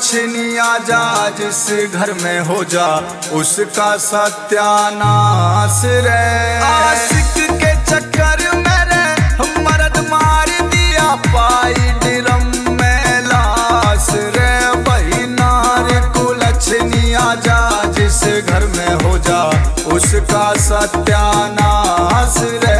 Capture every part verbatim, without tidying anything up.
लक्ष्मी आ जा, जिस घर में हो जा उसका सत्यानाश रे। आशिक के चक्कर में रे मर्द मार दिया, पाई ड्रम में लाश रे। वही नारी को लक्ष्मी आ जा, जिस घर में हो जा उसका सत्यानाश रे।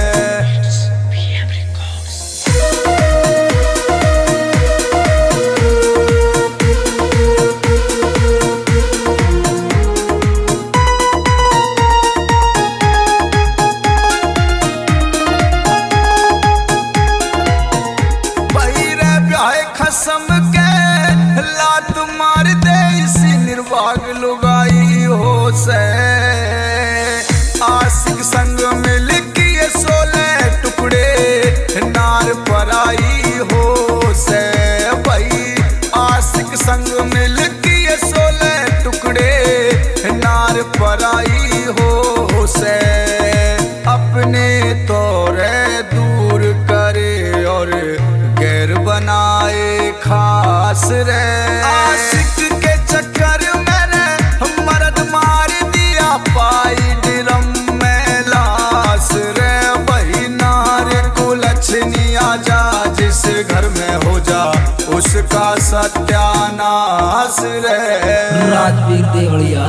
कसम के लात मार दे इसी निर्वाग लुगाई हो से। आशिक संग मिल किए सोले टुकड़े नार पराई हो से। भाई आशिक संग मिल किए सोले टुकड़े नार पराई हो से। अपने तोरे दूर करे और गैर बनाए खास रे। आशिक के चक्कर में रे मर्द मार दिया, पाई ड्रम में लाश रे। वही नारी को लक्ष्मी आ जा, जिस घर में हो जा उसका सत्यानाश रे। राजवीर देवड़िया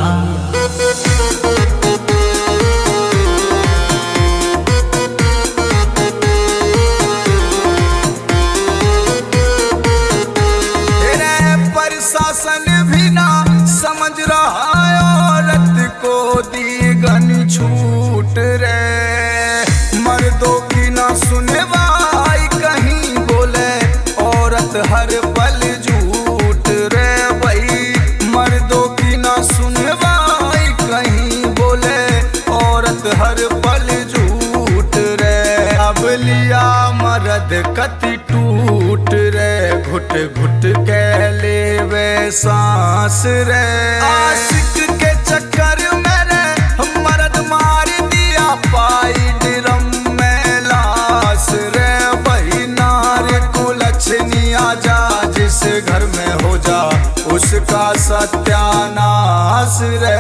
शासन भी ना समझ रहा है, औरत को दी गन छूट रे। मर्दों की ना सुनवाई कहीं बोले, औरत हर पल झूठ रे। भाई मर्दों की ना सुनवाई कहीं बोले, औरत हर पल झूठ रे। अब लिया मर्द कति टूट रे, घुट घुट के लेवे सांस रे। आशिक के चक्कर में रे मर्द मार दिया, पाई ड्रम में लाश रे। वही नारी को लक्ष्मी आ जा, जिस घर में हो जा उसका सत्यानाश रे।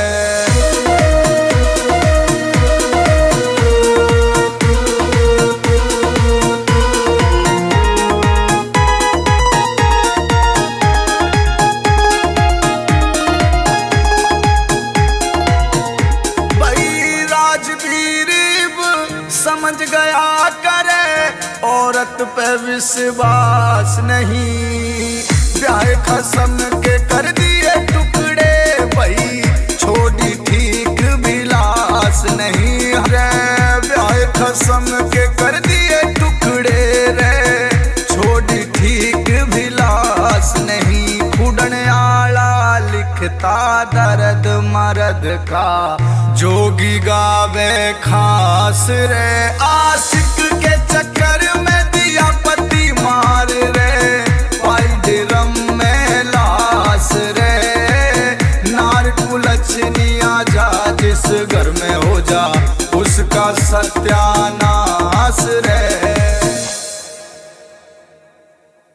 समझ गया करे औरत पे विश्वास नहीं, ब्याह कसम के कर दिए टुकड़े। भाई छोड़ी ठीक विलास नहीं रे, ब्याह कसम के कर दिए टुकड़े रे। छोड़ी ठीक विलास नहीं, खुडन आला लिखता दर्द मर्द का, जोगी गावे खास रे। आशिक के चक्कर